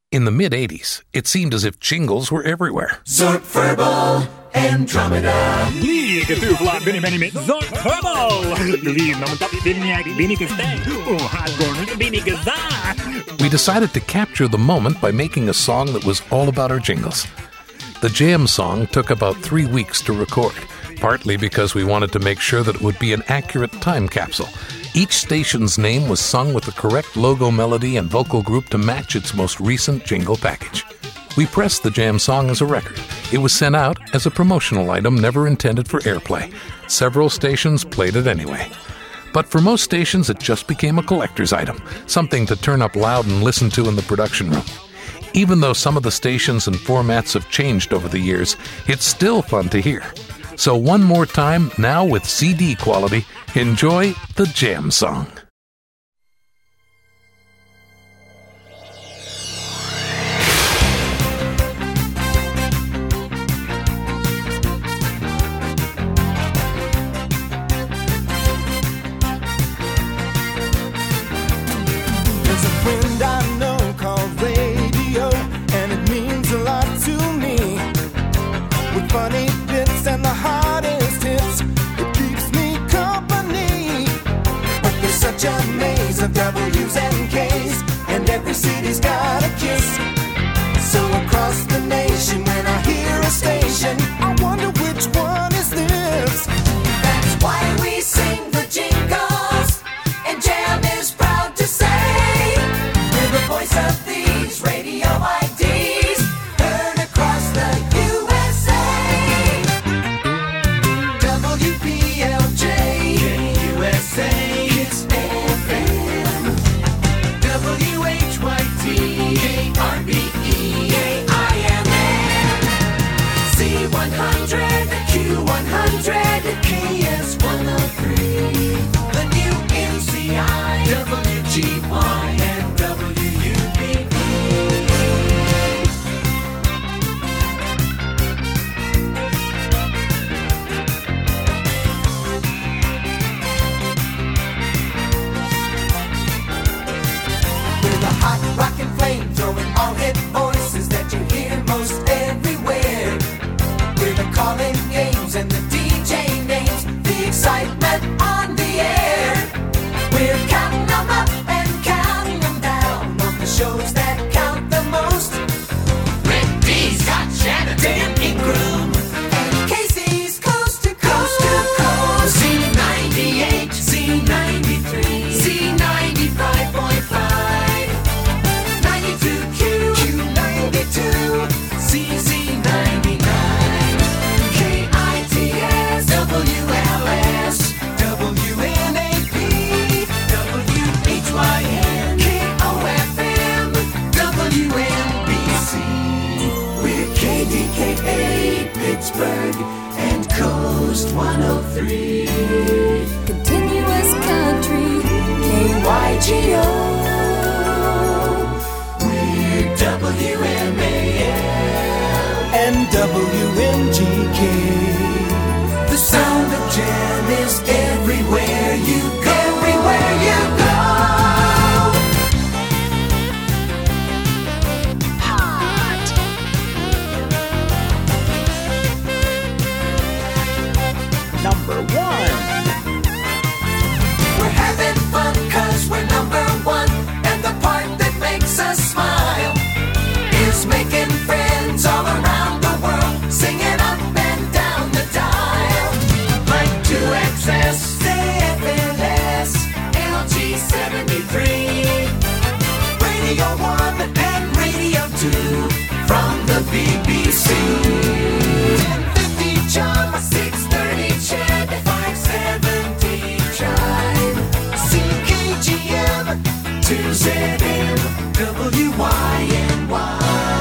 In the mid-'80s, it seemed as if jingles were everywhere. Zork, Furball, Andromeda. Lieke tuvla binnen Zork, Furball. We decided to capture the moment by making a song that was all about our jingles. The Jam song took about 3 weeks to record, partly because we wanted to make sure that it would be an accurate time capsule. Each station's name was sung with the correct logo melody and vocal group to match its most recent jingle package. We pressed the Jam song as a record. It was sent out as a promotional item never intended for airplay. Several stations played it anyway. But for most stations, it just became a collector's item, something to turn up loud and listen to in the production room. Even though some of the stations and formats have changed over the years, it's still fun to hear. So one more time, now with CD quality, enjoy the Jam song. There's a friend I know called radio, and it means a lot to me. With funny bits and the hottest hits, it keeps me company. But there's such a maze of W's and K's, and every city's got a kiss. So across the nation, when I hear a station, I wonder which one is this. That's why we sing the jingles, and Jam is proud to say we're the voice of these radio IDs, heard across the USA. WPLJ, KUSA, Kiss FM, WHYT, KRBE, KIMN, C100, Q100, KS103, the new NCI, WGY, and WUBB. We're the hot rockin' flame throwing all hit voices that you hear most everywhere. We're the calling games and the DJ names, the excitement on the air. We're counting them up and counting them down of the shows that count the most. Red D's got Shannon, Dan Ingram, and Casey's Coast to Coast. Z98, Z93, Z95.5, 92Q, Q92, CZ99, KITS, WLS, WNAP, WHYN, KOFM, WNBC. We're KDKA, Pittsburgh, and Coast 103. Continuous country, KYGO. We're WMAL And WMGK. The sound of Jam is everywhere you go. Everywhere you go. Number 1. We're having fun 'cause we're number one, and the part that makes us smile is making friends all around the world, singing up and down the dial. Like 2XS, KFLS, LG 73, Radio 1 and Radio 2 from the BBC. 1050 Chum, 630 Ched, 570 Chime, CKGM, 2ZM, WYNY,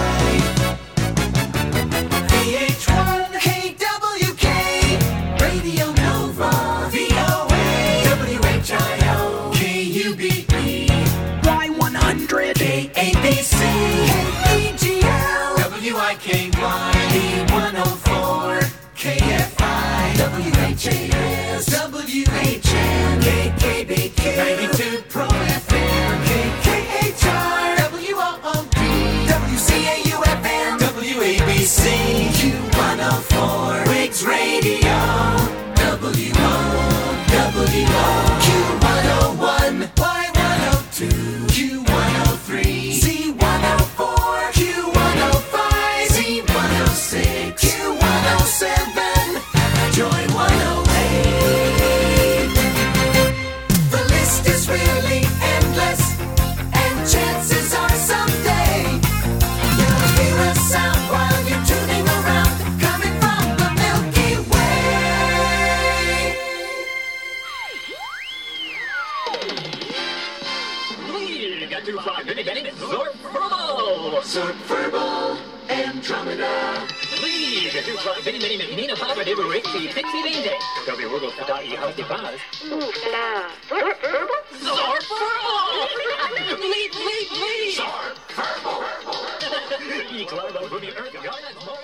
VH1, KWK, Radio Nova, VOA, WHIO, KUBE, Y100, KABC, KEGL, WIKY, B104, KFI, WHAS, WHN, KKBQ, 92 Pro FM, KKHR, WOOD, Zork, Verbal, Andromeda. Lead! Du var mini mina papper, det var riktigt vinde. Ska vi våga för dag i halvtid pass? Zork, Verbal! Lead! Zork, Verbal. I klarar av hur vi örker.